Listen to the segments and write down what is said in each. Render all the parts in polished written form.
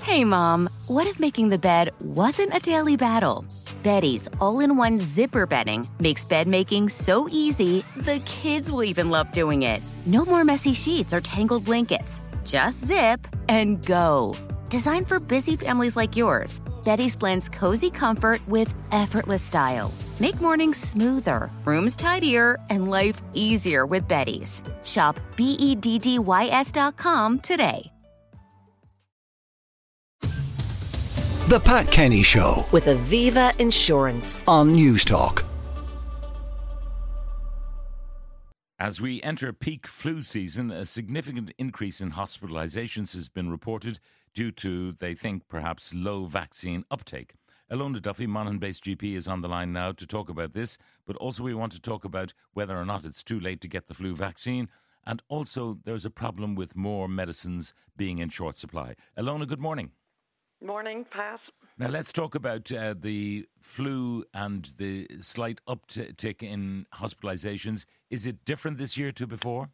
Hey, Mom, what if making the bed wasn't a daily battle? Betty's all-in-one zipper bedding makes bed making so easy, the kids will even love doing it. No more messy sheets or tangled blankets. Just zip and go. Designed for busy families like yours, Betty's blends cozy comfort with effortless style. Make mornings smoother, rooms tidier, and life easier with Betty's. Shop BEDDYS.com today. The Pat Kenny Show with Aviva Insurance on News Talk. As we enter peak flu season, a significant increase in hospitalisations has been reported due to, they think, perhaps low vaccine uptake. Ilona Duffy, Monaghan-based GP, is on the line now to talk about this, but also we want to talk about whether or not it's too late to get the flu vaccine, and also there's a problem with more medicines being in short supply. Ilona, good morning. Morning, Pat. Now let's talk about the flu and the slight uptick in hospitalisations. Is it different this year to before?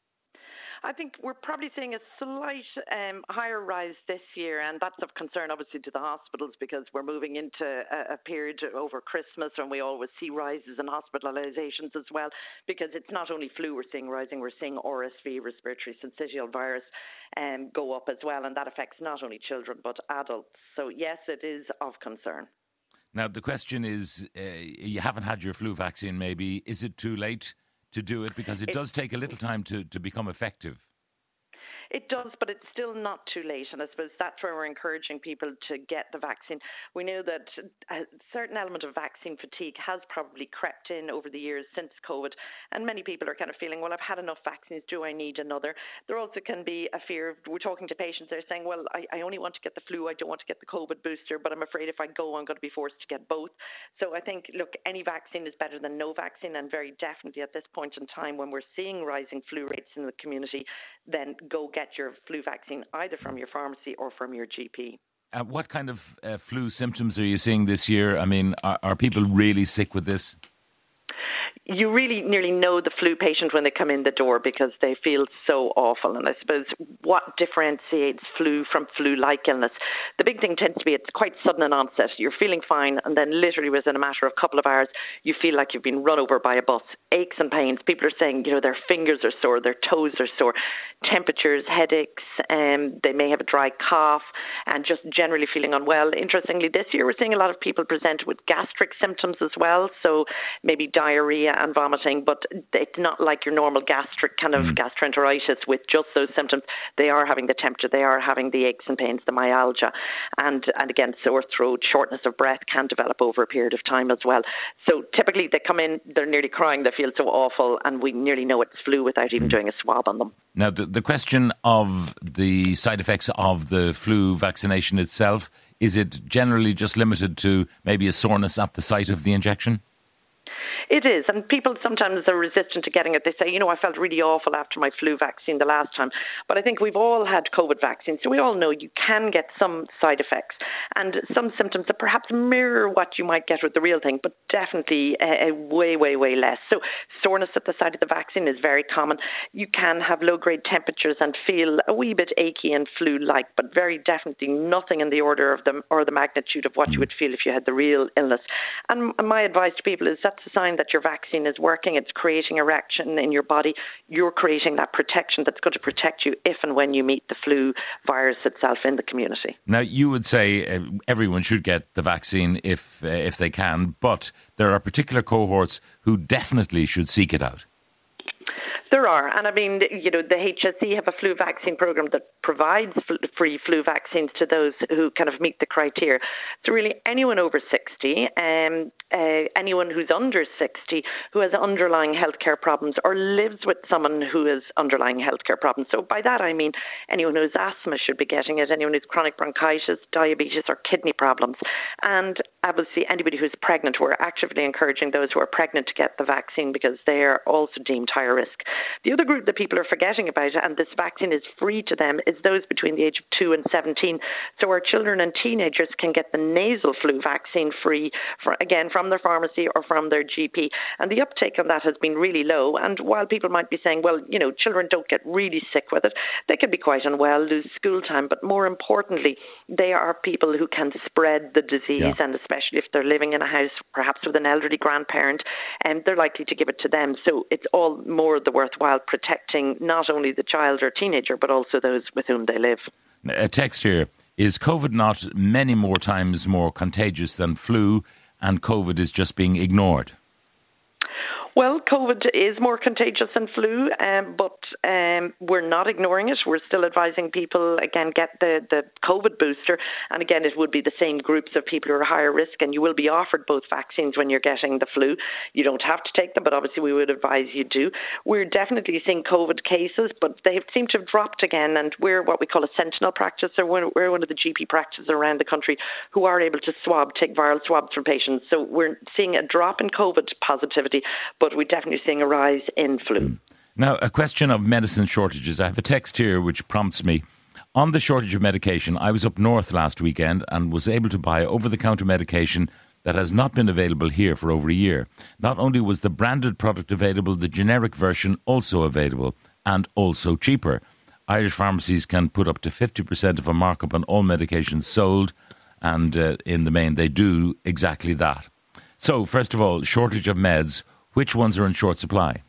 I think we're probably seeing a slight higher rise this year, and that's of concern, obviously, to the hospitals because we're moving into a period over Christmas, and we always see rises in hospitalisations as well, because it's not only flu we're seeing rising, we're seeing RSV, respiratory syncytial virus, go up as well, and that affects not only children but adults. So yes, it is of concern. Now the question is, you haven't had your flu vaccine maybe. Is it too late to do it? Because it does take a little time to become effective. It does, but it's still not too late. And I suppose that's where we're encouraging people to get the vaccine. We know that a certain element of vaccine fatigue has probably crept in over the years since COVID. And many people are kind of feeling, well, I've had enough vaccines. Do I need another? There also can be a fear. We're talking to patients. They're saying, well, I only want to get the flu. I don't want to get the COVID booster. But I'm afraid if I go, I'm going to be forced to get both. So I think, look, any vaccine is better than no vaccine. And very definitely at this point in time, when we're seeing rising flu rates in the community, then go get your flu vaccine either from your pharmacy or from your GP. What kind of flu symptoms are you seeing this year? I mean, are people really sick with this? You really nearly know the flu patient when they come in the door because they feel so awful. And I suppose what differentiates flu from flu-like illness, the big thing tends to be it's quite sudden in onset. You're feeling fine, and then literally within a matter of a couple of hours, you feel like you've been run over by a bus. Aches and pains. People are saying, their fingers are sore, their toes are sore, temperatures, headaches, they may have a dry cough, and just generally feeling unwell. Interestingly, this year we're seeing a lot of people present with gastric symptoms as well, so maybe diarrhea and vomiting, but it's not like your normal gastric kind of gastroenteritis with just those symptoms. They are having the temperature, they are having the aches and pains, the myalgia, and again, sore throat, shortness of breath can develop over a period of time as well. So typically they come in, they're nearly crying, they feel so awful, and we nearly know it's flu without even doing a swab on them. Now, the question of the side effects of the flu vaccination itself, is it generally just limited to maybe a soreness at the site of the injection? It is, and people sometimes are resistant to getting it. They say, I felt really awful after my flu vaccine the last time. But I think we've all had COVID vaccines, so we all know you can get some side effects and some symptoms that perhaps mirror what you might get with the real thing, but definitely way, way, way less. So soreness at the site of the vaccine is very common. You can have low-grade temperatures and feel a wee bit achy and flu-like, but very definitely nothing in the order of them or the magnitude of what you would feel if you had the real illness. And my advice to people is that's a sign that your vaccine is working. It's creating a reaction in your body. You're creating that protection that's going to protect you if and when you meet the flu virus itself in the community. Now, you would say everyone should get the vaccine if they can, but there are particular cohorts who definitely should seek it out. There are, and I mean, the HSE have a flu vaccine program that provides free flu vaccines to those who kind of meet the criteria. So really anyone over 60, anyone who's under 60 who has underlying healthcare problems or lives with someone who has underlying healthcare problems. So by that I mean anyone who has asthma should be getting it, anyone who's chronic bronchitis, diabetes or kidney problems. And obviously anybody who's pregnant, we're actively encouraging those who are pregnant to get the vaccine because they are also deemed higher risk. The other group that people are forgetting about, and this vaccine is free to them, is those between the age of 2 and 17. So our children and teenagers can get the nasal flu vaccine free, from their pharmacy or from their GP. And the uptake on that has been really low. And while people might be saying, well, children don't get really sick with it, they can be quite unwell, lose school time. But more importantly, they are people who can spread the disease, and especially if they're living in a house, perhaps with an elderly grandparent, and they're likely to give it to them. So it's all more the worthwhile protecting not only the child or teenager, but also those with whom they live. A text here, is COVID not many more times more contagious than flu, and COVID is just being ignored? Well, COVID is more contagious than flu, but we're not ignoring it. We're still advising people, again, get the COVID booster. And again, it would be the same groups of people who are higher risk, and you will be offered both vaccines when you're getting the flu. You don't have to take them, but obviously we would advise you do. We're definitely seeing COVID cases, but they seem to have dropped again. And we're what we call a sentinel practice, or we're one of the GP practices around the country who are able to take viral swabs from patients. So we're seeing a drop in COVID positivity, but we're definitely seeing a rise in flu. Now, a question of medicine shortages. I have a text here which prompts me. On the shortage of medication, I was up north last weekend and was able to buy over-the-counter medication that has not been available here for over a year. Not only was the branded product available, the generic version also available and also cheaper. Irish pharmacies can put up to 50% of a markup on all medications sold, and in the main they do exactly that. So, first of all, shortage of meds. Which ones are in short supply?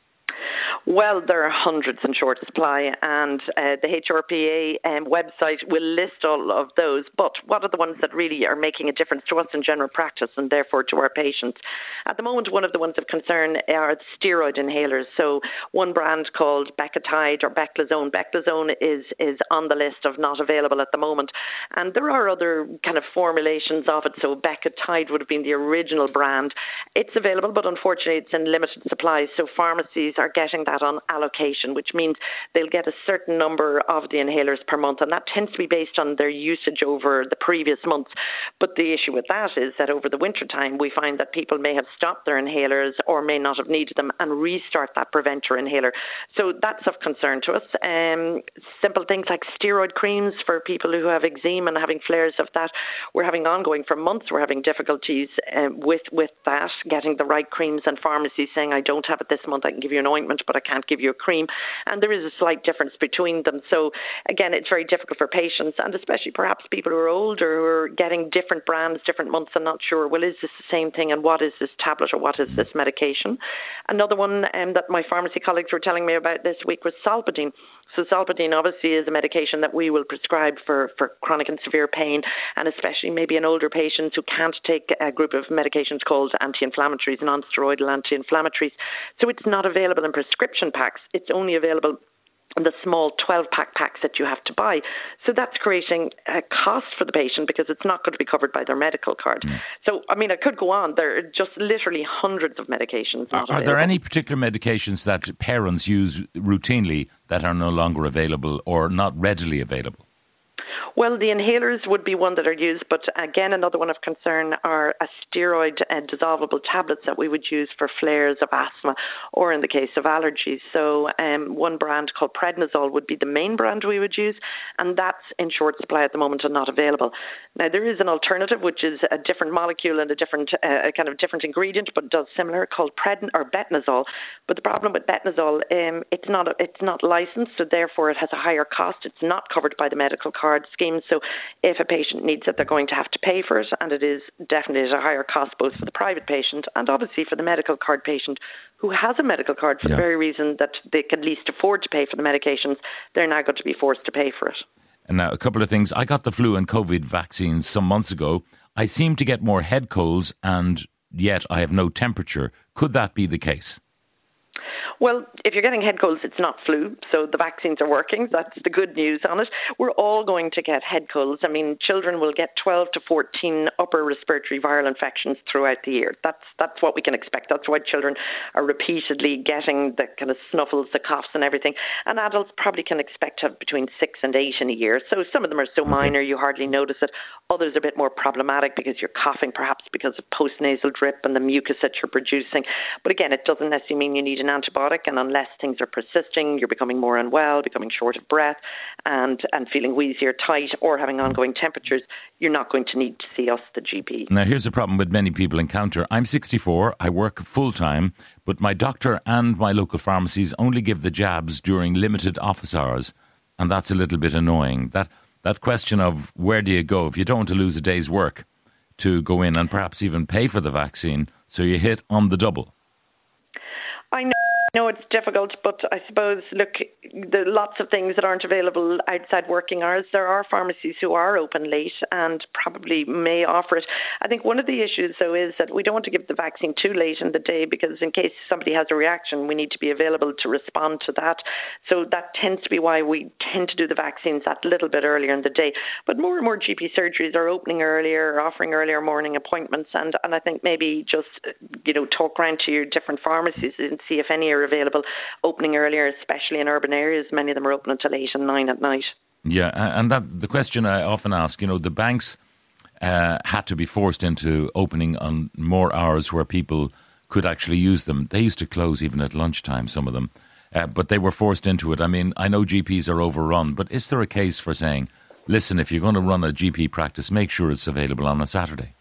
Well, there are hundreds in short supply, and the HRPA website will list all of those. But what are the ones that really are making a difference to us in general practice and therefore to our patients? At the moment, one of the ones of concern are steroid inhalers. So one brand called Becatide or Beclizone. Beclizone is on the list of not available at the moment. And there are other kind of formulations of it. So Becatide would have been the original brand. It's available, but unfortunately it's in limited supply. So pharmacies are getting that on allocation, which means they'll get a certain number of the inhalers per month, and that tends to be based on their usage over the previous months. But the issue with that is that over the winter time, we find that people may have stopped their inhalers or may not have needed them and restart that preventer inhaler. So that's of concern to us. Simple things like steroid creams for people who have eczema and having flares of that. We're having ongoing for months. We're having difficulties with that, getting the right creams, and pharmacies saying, I don't have it this month, I can give you an ointment, but I can't give you a cream. And there is a slight difference between them. So again, it's very difficult for patients, and especially perhaps people who are older who are getting different brands, different months, and not sure, well, is this the same thing, and what is this tablet or what is this medication? Another one that my pharmacy colleagues were telling me about this week was Solpadeine. So Solpadeine obviously is a medication that we will prescribe for chronic and severe pain, and especially maybe in older patients who can't take a group of medications called anti-inflammatories, non-steroidal anti-inflammatories. So it's not available in prescription packs. It's only available in the small 12-pack packs that you have to buy. So that's creating a cost for the patient because it's not going to be covered by their medical card. So, I mean, I could go on. There are just literally hundreds of medications. Are there any particular medications that parents use routinely that are no longer available or not readily available? Well, the inhalers would be one that are used, but again, another one of concern are a steroid dissolvable tablets that we would use for flares of asthma or in the case of allergies. So one brand called Prednisol would be the main brand we would use, and that's in short supply at the moment and not available. Now, there is an alternative, which is a different molecule and a different kind of different ingredient, but does similar, called Betnazol. But the problem with Betnazol, it's not licensed, so therefore it has a higher cost. It's not covered by the medical card scheme. So if a patient needs it, they're going to have to pay for it, and it is definitely at a higher cost both for the private patient and obviously for the medical card patient who has a medical card for the very reason that they can least afford to pay for the medications. They're now going to be forced to pay for it. And now a couple of things. I got the flu and COVID vaccines some months ago. I seem to get more head colds, and yet I have no temperature. Could that be the case? Well, if you're getting head colds, it's not flu, so the vaccines are working. That's the good news on it. We're all going to get head colds. I mean, children will get 12 to 14 upper respiratory viral infections throughout the year. That's what we can expect. That's why children are repeatedly getting the kind of snuffles, the coughs and everything. And adults probably can expect to have between 6 and 8 in a year. So some of them are so minor you hardly notice it. Others are a bit more problematic because you're coughing, perhaps because of postnasal drip and the mucus that you're producing. But again, it doesn't necessarily mean you need an antibiotic. antibiotic, and unless things are persisting, you're becoming more unwell, becoming short of breath, and feeling wheezy or tight, or having ongoing temperatures, you're not going to need to see us, the GP. Now, here's a problem that many people encounter. I'm 64, I work full-time, but my doctor and my local pharmacies only give the jabs during limited office hours, and that's a little bit annoying. That question of where do you go if you don't want to lose a day's work to go in and perhaps even pay for the vaccine, so you hit on the double. I know it's difficult, but I suppose, look, there are lots of things that aren't available outside working hours. There are pharmacies who are open late and probably may offer it. I think one of the issues, though, is that we don't want to give the vaccine too late in the day, because in case somebody has a reaction, we need to be available to respond to that. So that tends to be why we tend to do the vaccines that little bit earlier in the day. But more and more GP surgeries are opening earlier, offering earlier morning appointments, and I think maybe just, talk around to your different pharmacies and see if any are available opening earlier, especially in urban areas. Many of them are open until 8 and 9 at night. Yeah, and that the question I often ask, the banks had to be forced into opening on more hours where people could actually use them. They used to close even at lunchtime, some of them, but they were forced into it. I mean, I know GPs are overrun, but is there a case for saying, listen, if you're going to run a GP practice, make sure it's available on a Saturday?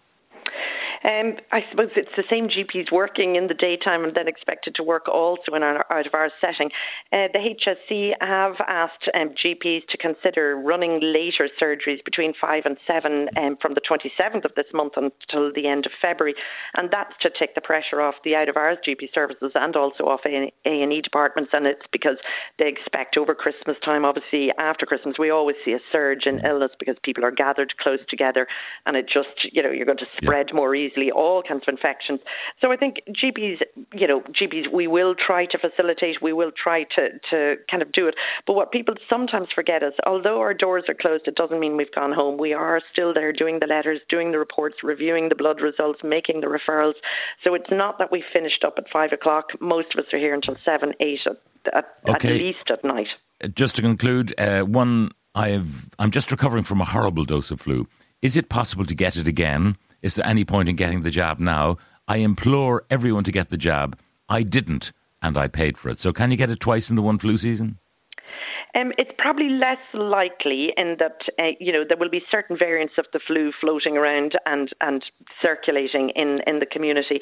I suppose it's the same GPs working in the daytime and then expected to work also in an out-of-hours setting. The HSC have asked GPs to consider running later surgeries between 5 and 7 from the 27th of this month until the end of February, and that's to take the pressure off the out-of-hours GP services and also off A&E departments, and it's because they expect over Christmas time, obviously after Christmas, we always see a surge in illness because people are gathered close together, and it just, you're going to spread more easily all kinds of infections. So I think GPs, we will try to facilitate, we will try to kind of do it. But what people sometimes forget is, although our doors are closed, it doesn't mean we've gone home. We are still there doing the letters, doing the reports, reviewing the blood results, making the referrals. So it's not that we finished up at 5 o'clock. Most of us are here until 7, 8 at least at night. Just to conclude, I'm just recovering from a horrible dose of flu. Is it possible to get it again? Is there any point in getting the jab now? I implore everyone to get the jab. I didn't, and I paid for it. So can you get it twice in the one flu season? It's probably less likely in that, there will be certain variants of the flu floating around and circulating in the community.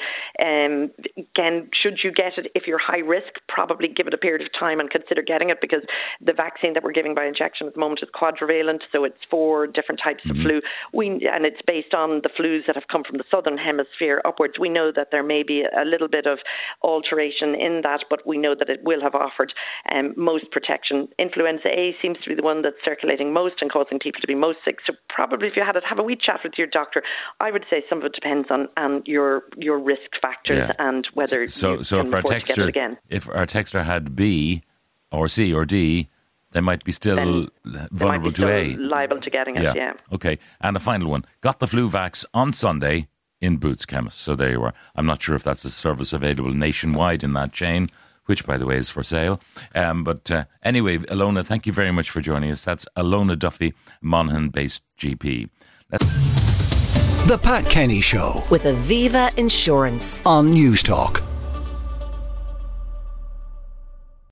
Again, should you get it, if you're high risk, probably give it a period of time and consider getting it, because the vaccine that we're giving by injection at the moment is quadrivalent, so it's 4 different types of flu. And it's based on the flus that have come from the southern hemisphere upwards. We know that there may be a little bit of alteration in that, but we know that it will have offered most protection. Influenza A seems to be the one that's circulating most and causing people to be most sick. So probably if you had it, have a wee chat with your doctor. I would say some of it depends on your risk factors and whether you can afford to get it again. If our texter had B or C or D, they might be still vulnerable to A. Liable to getting it, yeah. Okay, and a final one. Got the flu vax on Sunday in Boots Chemist. So there you are. I'm not sure if that's a service available nationwide in that chain, which, by the way, is for sale. But anyway, Alona, thank you very much for joining us. That's Alona Duffy, Monaghan-based GP. The Pat Kenny Show with Aviva Insurance on News Talk.